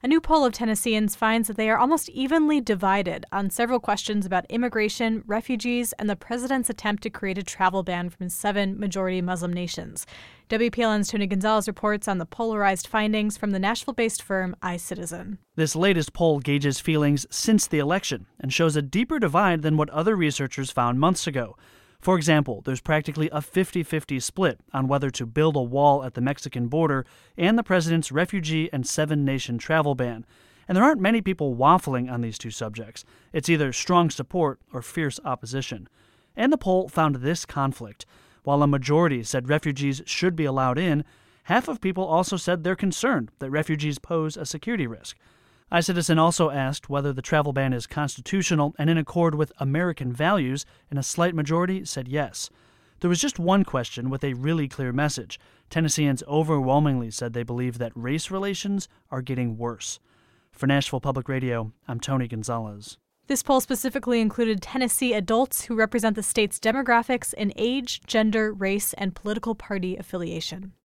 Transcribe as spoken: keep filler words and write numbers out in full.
A new poll of Tennesseans finds that they are almost evenly divided on several questions about immigration, refugees, and the president's attempt to create a travel ban from seven majority Muslim nations. W P L N's Tony Gonzalez reports on the polarized findings from the Nashville-based firm iCitizen. This latest poll gauges feelings since the election and shows a deeper divide than what other researchers found months ago. For example, there's practically a fifty-fifty split on whether to build a wall at the Mexican border and the president's refugee and seven-nation travel ban. And there aren't many people waffling on these two subjects. It's either strong support or fierce opposition. And the poll found this conflict. While a majority said refugees should be allowed in, half of people also said they're concerned that refugees pose a security risk. iCitizen also asked whether the travel ban is constitutional and in accord with American values, and a slight majority said yes. There was just one question with a really clear message. Tennesseans overwhelmingly said they believe that race relations are getting worse. For Nashville Public Radio, I'm Tony Gonzalez. This poll specifically included Tennessee adults who represent the state's demographics in age, gender, race, and political party affiliation.